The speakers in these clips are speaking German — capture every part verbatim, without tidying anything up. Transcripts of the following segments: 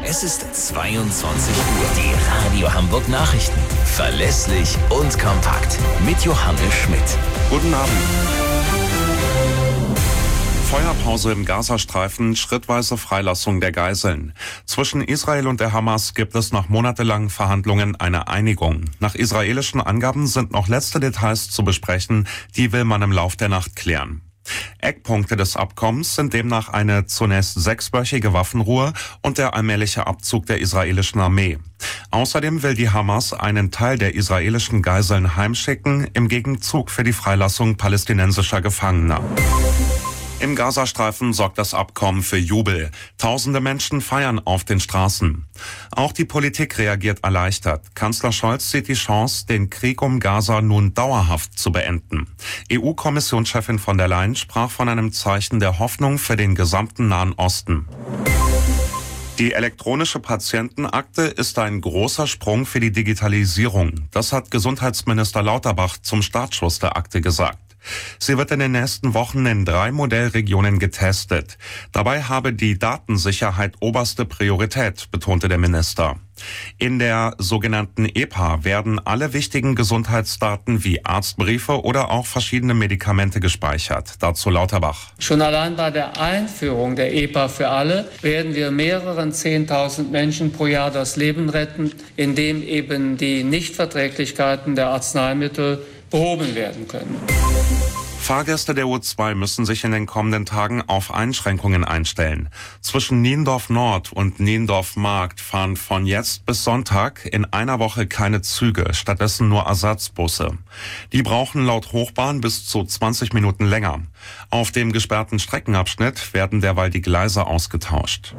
Es ist zweiundzwanzig Uhr. Die Radio Hamburg Nachrichten. Verlässlich und kompakt. Mit Johannes Schmidt. Guten Abend. Feuerpause im Gazastreifen, schrittweise Freilassung der Geiseln. Zwischen Israel und der Hamas gibt es nach monatelangen Verhandlungen eine Einigung. Nach israelischen Angaben sind noch letzte Details zu besprechen, die will man im Lauf der Nacht klären. Eckpunkte des Abkommens sind demnach eine zunächst sechswöchige Waffenruhe und der allmähliche Abzug der israelischen Armee. Außerdem will die Hamas einen Teil der israelischen Geiseln heimschicken, im Gegenzug für die Freilassung palästinensischer Gefangener. Im Gazastreifen sorgt das Abkommen für Jubel. Tausende Menschen feiern auf den Straßen. Auch die Politik reagiert erleichtert. Kanzler Scholz sieht die Chance, den Krieg um Gaza nun dauerhaft zu beenden. E U-Kommissionschefin von der Leyen sprach von einem Zeichen der Hoffnung für den gesamten Nahen Osten. Die elektronische Patientenakte ist ein großer Sprung für die Digitalisierung. Das hat Gesundheitsminister Lauterbach zum Startschuss der Akte gesagt. Sie wird in den nächsten Wochen in drei Modellregionen getestet. Dabei habe die Datensicherheit oberste Priorität, betonte der Minister. In der sogenannten E P A werden alle wichtigen Gesundheitsdaten wie Arztbriefe oder auch verschiedene Medikamente gespeichert. Dazu Lauterbach. Schon allein bei der Einführung der E P A für alle werden wir mehreren zehntausend Menschen pro Jahr das Leben retten, indem eben die Nichtverträglichkeiten der Arzneimittel behoben werden können. Fahrgäste der U zwei müssen sich in den kommenden Tagen auf Einschränkungen einstellen. Zwischen Niendorf Nord und Niendorf Markt fahren von jetzt bis Sonntag in einer Woche keine Züge, stattdessen nur Ersatzbusse. Die brauchen laut Hochbahn bis zu zwanzig Minuten länger. Auf dem gesperrten Streckenabschnitt werden derweil die Gleise ausgetauscht.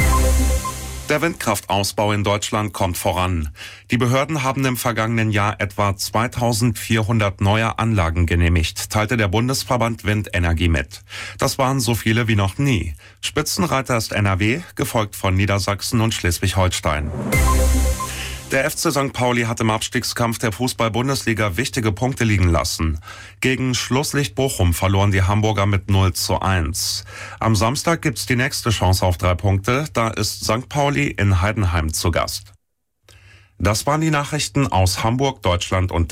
Der Windkraftausbau in Deutschland kommt voran. Die Behörden haben im vergangenen Jahr etwa zweitausendvierhundert neue Anlagen genehmigt, teilte der Bundesverband Windenergie mit. Das waren so viele wie noch nie. Spitzenreiter ist N R W, gefolgt von Niedersachsen und Schleswig-Holstein. Der F C Sankt Pauli hat im Abstiegskampf der Fußball-Bundesliga wichtige Punkte liegen lassen. Gegen Schlusslicht Bochum verloren die Hamburger mit null zu eins. Am Samstag gibt's die nächste Chance auf drei Punkte. Da ist Sankt Pauli in Heidenheim zu Gast. Das waren die Nachrichten aus Hamburg, Deutschland und